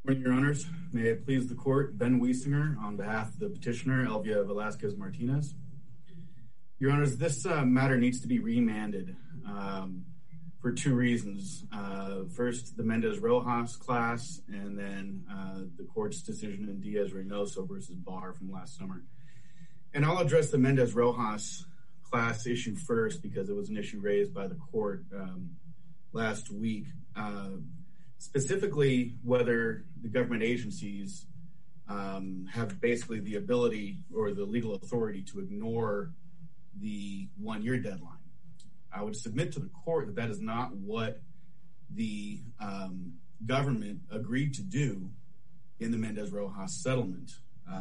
Morning, Your Honors. May it please the court, Ben Wiesinger on behalf of the petitioner, Elvia Velasquez-Martinez. Your Honors, this matter needs to be remanded for two reasons. First, the Mendez-Rojas class, and then the court's decision in Diaz-Reynoso versus Barr from last summer. And I'll address the Mendez-Rojas class issue first because it was an issue raised by the court last week. Specifically, whether the government agencies have basically the ability or the legal authority to ignore the one-year deadline. I would submit to the court that that is not what the government agreed to do in the Mendez-Rojas settlement.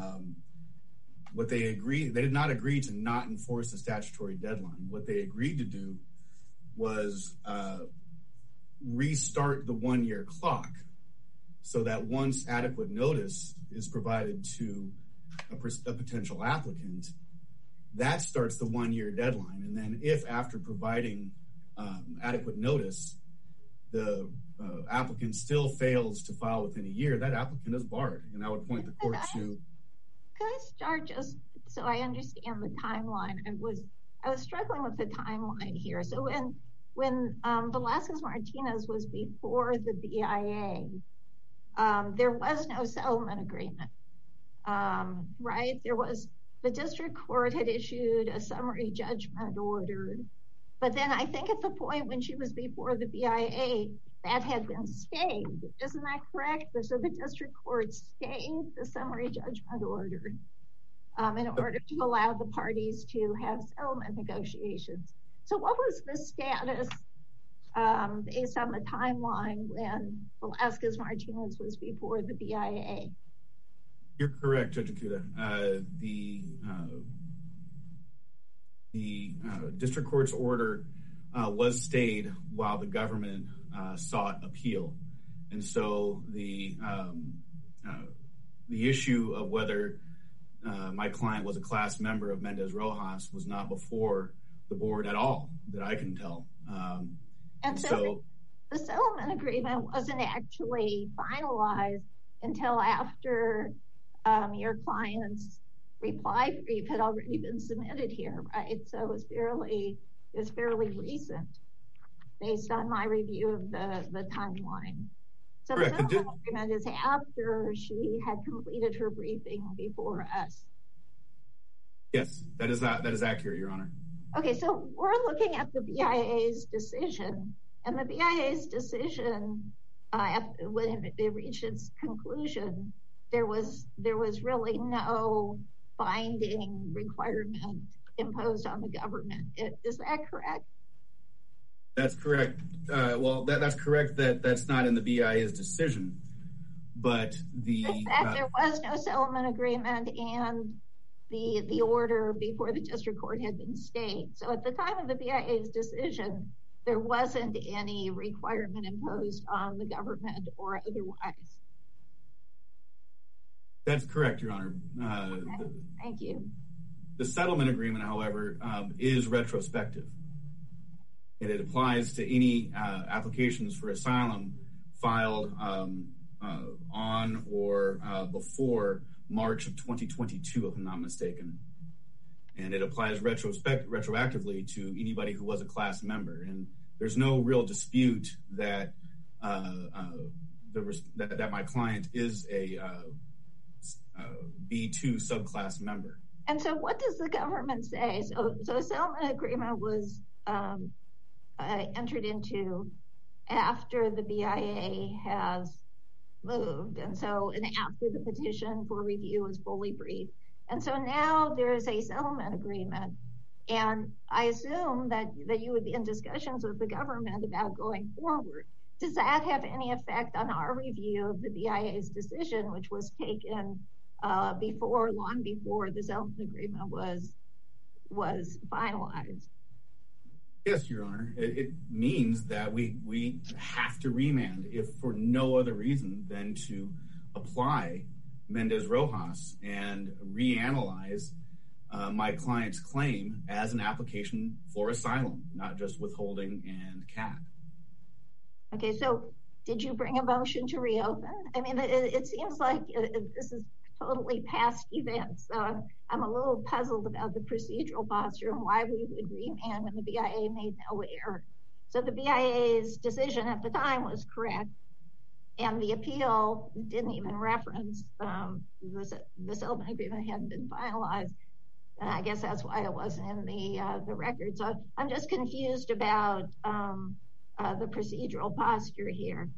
They did not agree to not enforce the statutory deadline. What they agreed to do was restart the one-year clock so that once adequate notice is provided to a potential applicant, that starts the one-year deadline. And then if after providing adequate notice, the applicant still fails to file within a year, that applicant is barred. And I would point the court to... Can I start just so I understand the timeline? I was struggling with the timeline here. So when Velasquez-Martinez was before the BIA, there was no settlement agreement, right? The district court had issued a summary judgment order, but then I think at the point when she was before the BIA, that had been stayed. Isn't that correct? So the district court stayed the summary judgment order in order to allow the parties to have settlement negotiations. So what was the status based on the timeline when Velasquez-Martinez was before the BIA? You're correct, Judge Akuta. The district court's order was stayed while the government sought appeal. And so the issue of whether my client was a class member of Mendez-Rojas was not before the board at all, that I can tell. And so the settlement agreement wasn't actually finalized until after your client's reply brief had already been submitted here, right? So it was fairly recent based on my review of the timeline. So the settlement agreement is after she had completed her briefing before us. Yes, that is accurate, Your Honor. Okay, so we're looking at the BIA's decision, and the BIA's decision, when it reached its conclusion, there was really no binding requirement imposed on the government. Is that correct? That's correct. Well, that's correct that that's not in the BIA's decision, but there was no settlement agreement and the order before the district court had been stayed. So at the time of the BIA's decision, there wasn't any requirement imposed on the government or otherwise. That's correct, Your Honor. Okay, thank you. The settlement agreement, however, is retrospective. And it applies to any applications for asylum filed on or before March of 2022, if I'm not mistaken. And it applies retroactively to anybody who was a class member. And there's no real dispute that that my client is a B2 subclass member. And so what does the government say? So a settlement agreement was entered into after the BIA has moved, and after the petition for review is fully briefed. And so now there is a settlement agreement, and I assume that you would be in discussions with the government about going forward. Does that have any effect on our review of the BIA's decision, which was taken long before the settlement agreement was finalized? Yes, Your Honor. It means that we have to remand if for no other reason than to apply Mendez-Rojas and reanalyze my client's claim as an application for asylum, not just withholding and CAT. Okay, so did you bring a motion to reopen? I mean, it seems like this is totally past events. So I'm a little puzzled about the procedural posture and why we would remand when the BIA made no error. So the BIA's decision at the time was correct, and the appeal didn't even reference the settlement agreement hadn't been finalized. And I guess that's why it wasn't in the record. So I'm just confused about the procedural posture here.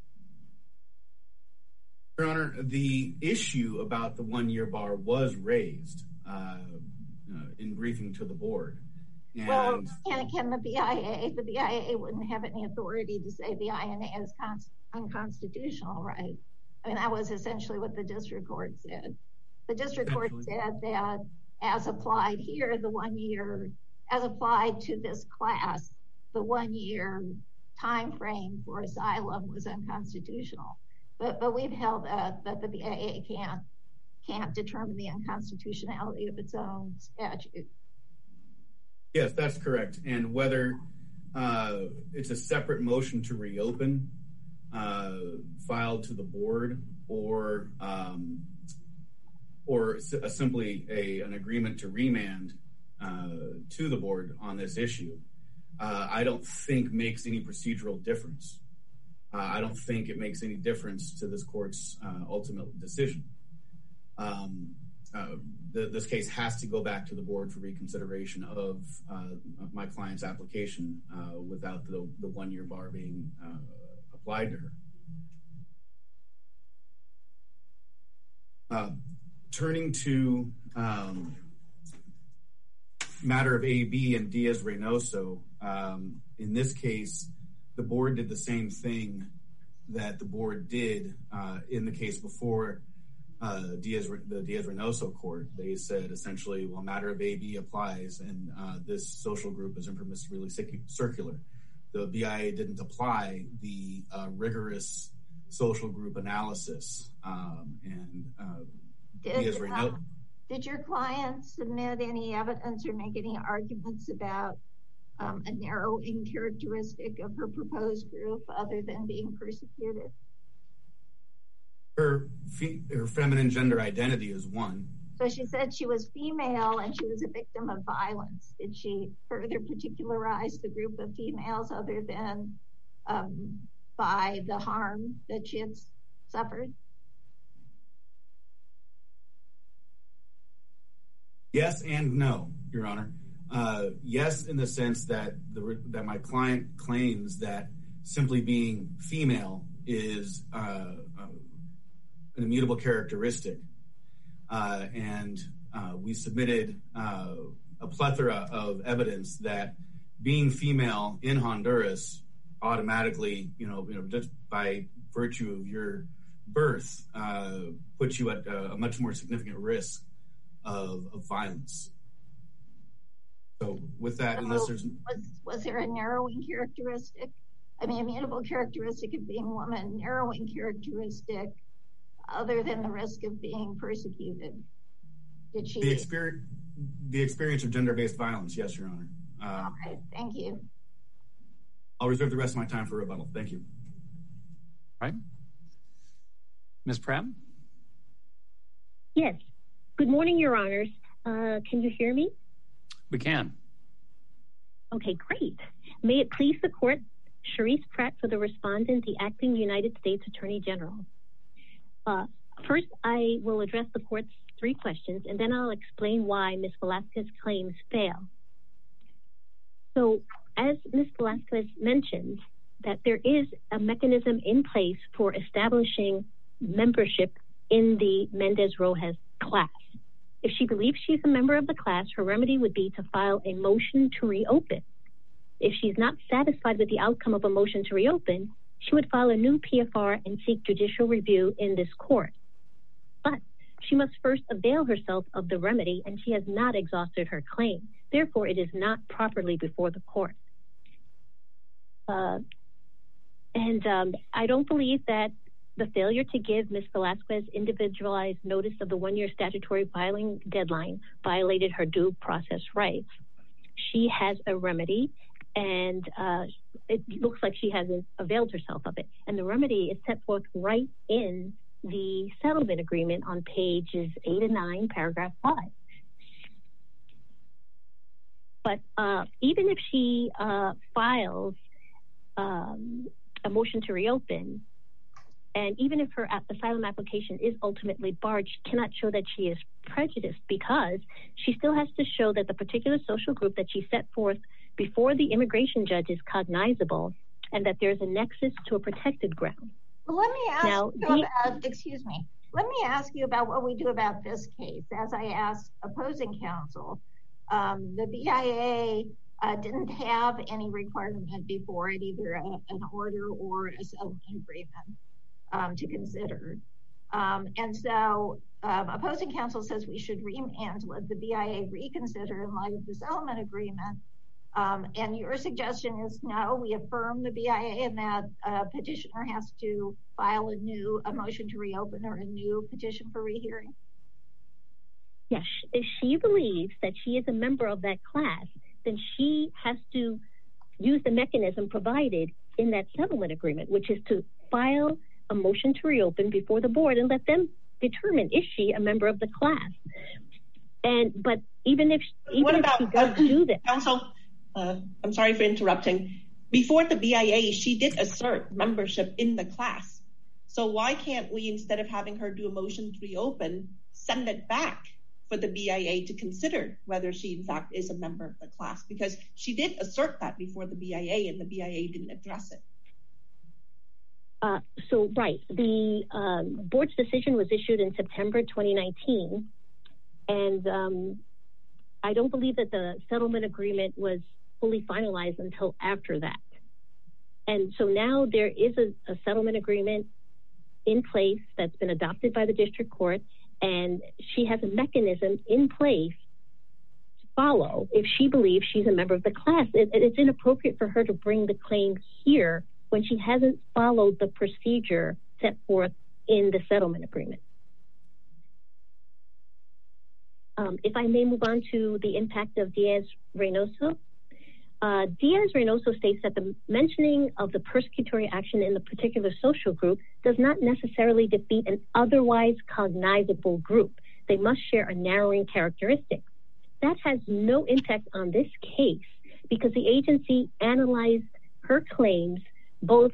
Your Honor, the issue about the 1-year bar was raised in briefing to the board. And well, can the BIA wouldn't have any authority to say the INA is unconstitutional, right? I mean, that was essentially what the district court said. The district court said that as applied here, the 1 year, as applied to this class, the 1 year time frame for asylum was unconstitutional. But we've held that the BIA can't determine the unconstitutionality of its own statute. Yes, that's correct. And whether it's a separate motion to reopen filed to the board or simply an agreement to remand to the board on this issue, I don't think makes any procedural difference. I don't think it makes any difference to this court's ultimate decision. This case has to go back to the board for reconsideration of my client's application without the 1 year bar being applied to her. Turning to matter of AB and Diaz-Reynoso, in this case, the board did the same thing that the board did in the case before the Diaz-Reynoso court. They said essentially, well, matter of AB applies, and this social group is impermissibly circular. The BIA didn't apply the rigorous social group analysis. Did your client submit any evidence or make any arguments about a narrowing characteristic of her proposed group other than being persecuted? Her feminine gender identity is one. So she said she was female and she was a victim of violence. Did she further particularize the group of females other than by the harm that she had suffered? Yes and no, Your Honor. Yes, in the sense that my client claims that simply being female is an immutable characteristic, and we submitted a plethora of evidence that being female in Honduras automatically, just by virtue of your birth, puts you at a much more significant risk of violence. So with that, unless there's... Was there a narrowing characteristic? I mean, immutable characteristic of being a woman, narrowing characteristic other than the risk of being persecuted? Did she... The experience of gender-based violence, yes, Your Honor. All right, thank you. I'll reserve the rest of my time for rebuttal. Thank you. All right. Ms. Pratt? Yes. Good morning, Your Honors. Can you hear me? We can. Okay, great. May it please the court, Sharice Pratt for the respondent, the acting United States Attorney General. First, I will address the court's 3 questions, and then I'll explain why Ms. Velasquez's claims fail. So, as Ms. Velasquez mentioned, that there is a mechanism in place for establishing membership in the Mendez-Rojas class. If she believes she's a member of the class, her remedy would be to file a motion to reopen. If she's not satisfied with the outcome of a motion to reopen, she would file a new PFR and seek judicial review in this court. But she must first avail herself of the remedy, and she has not exhausted her claim. Therefore, it is not properly before the court. I don't believe that the failure to give Ms. Velasquez individualized notice of the 1-year statutory filing deadline violated her due process rights. She has a remedy, and it looks like she hasn't availed herself of it. And the remedy is set forth right in the settlement agreement on pages 8 and 9, paragraph 5. But even if she files a motion to reopen, and even if her asylum application is ultimately barred, she cannot show that she is prejudiced, because she still has to show that the particular social group that she set forth before the immigration judge is cognizable, and that there's a nexus to a protected ground. Well, let me ask Let me ask you about what we do about this case. As I asked opposing counsel, the BIA didn't have any requirement before it, either an order or a settlement agreement to consider. And so opposing counsel says we should remand, let the BIA reconsider in light of the settlement agreement. And your suggestion is no, we affirm the BIA and that petitioner has to file a motion to reopen or a new petition for rehearing? Yes, if she believes that she is a member of that class, then she has to use the mechanism provided in that settlement agreement, which is to file a motion to reopen before the board and let them determine, is she a member of the class? But even if she does do that, counsel, I'm sorry for interrupting. Before the BIA, she did assert membership in the class. So why can't we, instead of having her do a motion to reopen, send it back for the BIA to consider whether she in fact is a member of the class? Because she did assert that before the BIA and the BIA didn't address it. Right. The board's decision was issued in September 2019. And I don't believe that the settlement agreement was fully finalized until after that. And so now there is a settlement agreement in place that's been adopted by the district court, and she has a mechanism in place to follow if she believes she's a member of the class. It's inappropriate for her to bring the claim here when she hasn't followed the procedure set forth in the settlement agreement. If I may move on to the impact of Diaz-Reynoso. Diaz-Reynoso states that the mentioning of the persecutory action in the particular social group does not necessarily defeat an otherwise cognizable group. They must share a narrowing characteristic. That has no impact on this case because the agency analyzed her claims both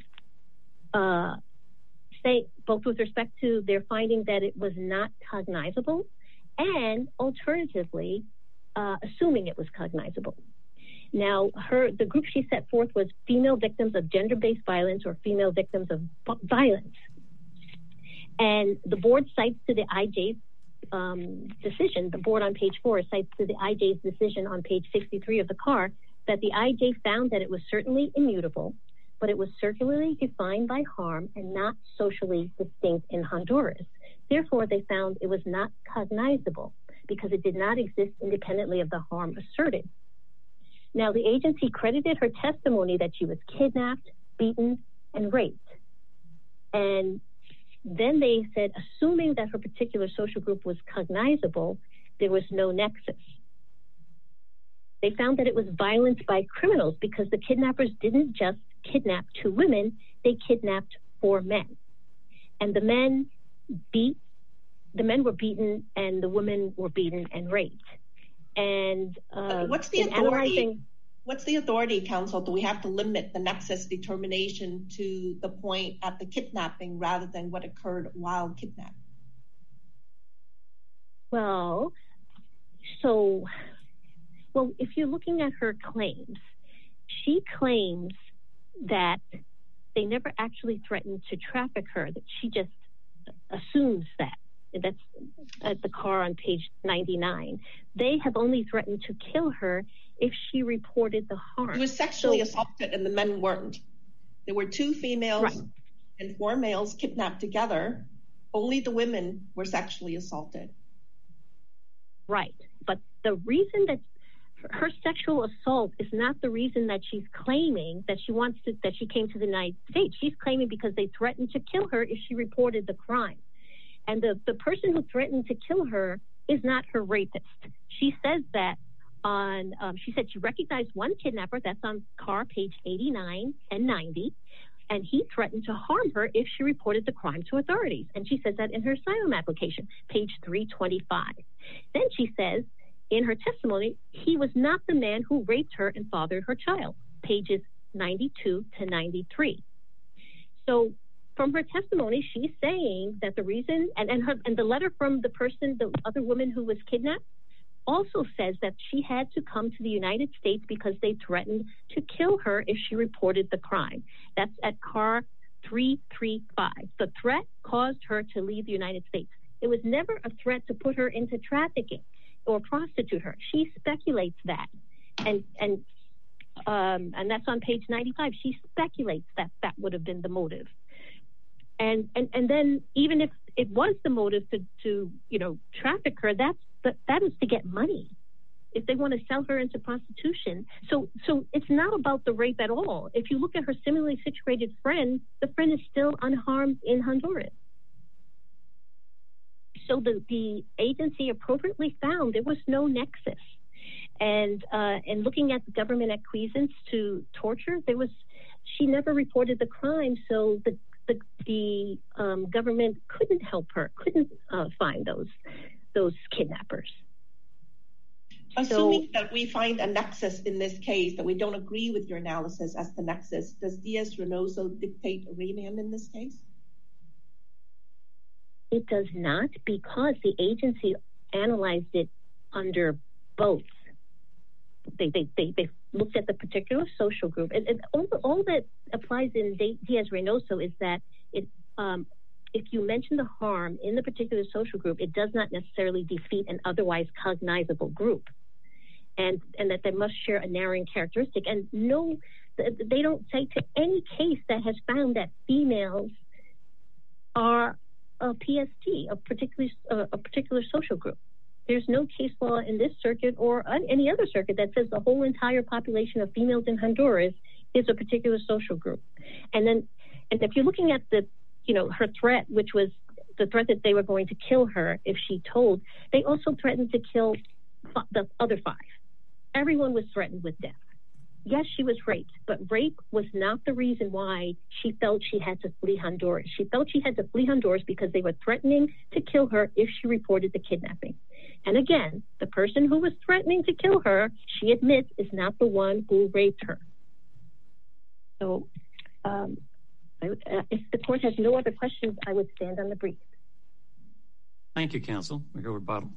with respect to their finding that it was not cognizable and alternatively assuming it was cognizable. Now, the group she set forth was female victims of gender-based violence or female victims of violence. And the board cites to the IJ's decision, the board on page 4 cites to the IJ's decision on page 63 of the CAR, that the IJ found that it was certainly immutable, but it was circularly defined by harm and not socially distinct in Honduras. Therefore, they found it was not cognizable because it did not exist independently of the harm asserted. Now, the agency credited her testimony that she was kidnapped, beaten, and raped. And then they said, assuming that her particular social group was cognizable, there was no nexus. They found that it was violence by criminals because the kidnappers didn't just kidnap 2 women, they kidnapped 4 men. And the men were beaten and the women were beaten and raped. And what's the authority, counsel? Do we have to limit the nexus determination to the point at the kidnapping rather than what occurred while kidnapped? Well, if you're looking at her claims, she claims that they never actually threatened to traffic her, that she just assumes that. That's at the CAR on page 99. They have only threatened to kill her if she reported the harm. She was sexually assaulted and the men weren't. There were 2 females and 4 males kidnapped together. Only the women were sexually assaulted. Right. But the reason that her sexual assault is not the reason that she's claiming that she came to the United States. She's claiming because they threatened to kill her if she reported the crime. And the person who threatened to kill her is not her rapist. She says that She said she recognized one kidnapper. That's on CAR page 89 and 90. And he threatened to harm her if she reported the crime to authorities. And she says that in her asylum application, page 325. Then she says in her testimony, he was not the man who raped her and fathered her child, pages 92 to 93. So from her testimony, she's saying that the reason, and the letter from the person, the other woman who was kidnapped, also says that she had to come to the United States because they threatened to kill her if she reported the crime. That's at CAR 335. The threat caused her to leave the United States. It was never a threat to put her into trafficking or prostitute her. She speculates that. And that's on page 95. She speculates that that would have been the motive. And then even if it was the motive to traffic her, that is to get money if they want to sell her into prostitution. So it's not about the rape at all. If you look at her similarly situated friend, the friend is still unharmed in Honduras. So the agency appropriately found there was no nexus. And looking at the government acquiescence to torture, she never reported the crime, so the government couldn't help her, couldn't find those kidnappers. Assuming that we find a nexus in this case, that we don't agree with your analysis as the nexus, does Diaz-Reynoso dictate a remand in this case? It does not, because the agency analyzed it under both. They looked at the particular social group. And all that applies in Diaz-Reynoso is that if you mention the harm in the particular social group, it does not necessarily defeat an otherwise cognizable group. And that they must share a narrowing characteristic. And no, they don't say to any case that has found that females are a PST, a particular social group. There's no case law in this circuit or any other circuit that says the whole entire population of females in Honduras is a particular social group. And if you're looking at her threat, which was the threat that they were going to kill her if she told, they also threatened to kill the other 5. Everyone was threatened with death. Yes, she was raped, but rape was not the reason why she felt she had to flee Honduras. She felt she had to flee Honduras because they were threatening to kill her if she reported the kidnapping. And again, the person who was threatening to kill her, she admits, is not the one who raped her. So if the court has no other questions, I would stand on the brief. Thank you, counsel. We go rebuttal.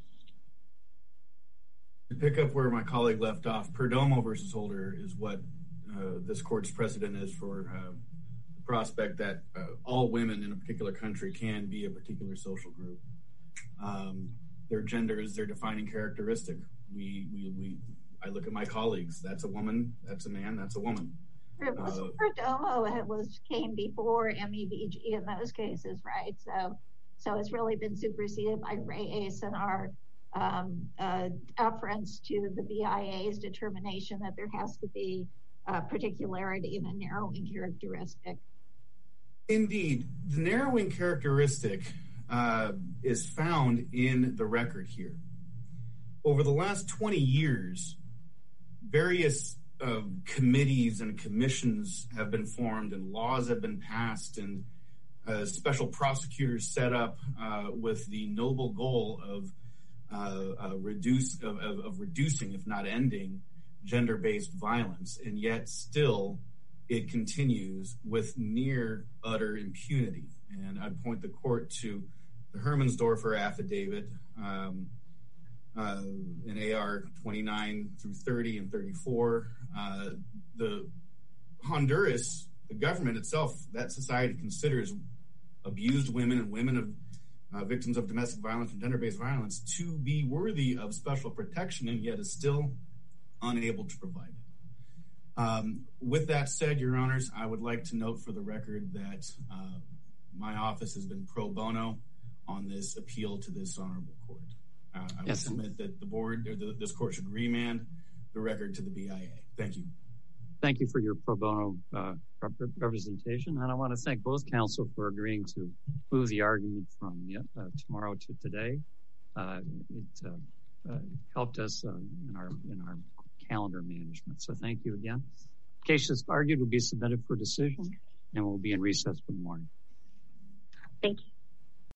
To pick up where my colleague left off, Perdomo versus Holder is what this court's precedent is for the prospect that all women in a particular country can be a particular social group. Their gender is their defining characteristic. I look at my colleagues. That's a woman. That's a man. That's a woman. Perdomo came before MEVG in those cases, right? So it's really been superseded by Reyes and our deference to the BIA's determination that there has to be particularity in a narrowing characteristic. Indeed, the narrowing characteristic is found in the record here. Over the last 20 years, various committees and commissions have been formed and laws have been passed and special prosecutors set up with the noble goal of reducing, if not ending, gender-based violence. And yet still it continues with near utter impunity. And I'd point the court to the Hermansdorfer affidavit in AR 29 through 30 and 34. The Honduras, the government itself, that society considers abused women and women of victims of domestic violence and gender-based violence to be worthy of special protection, and yet is still unable to provide it. With that said, Your Honors, I would like to note for the record that my office has been pro bono on this appeal to this honorable court. I would submit that the board or this court should remand the record to the BIA. Thank you. Thank you for your pro bono representation. And I want to thank both counsel for agreeing to move the argument from tomorrow to today. It helped us in our calendar management. So thank you again. Case is argued will be submitted for decision, and we'll be in recess for the morning. Thank you.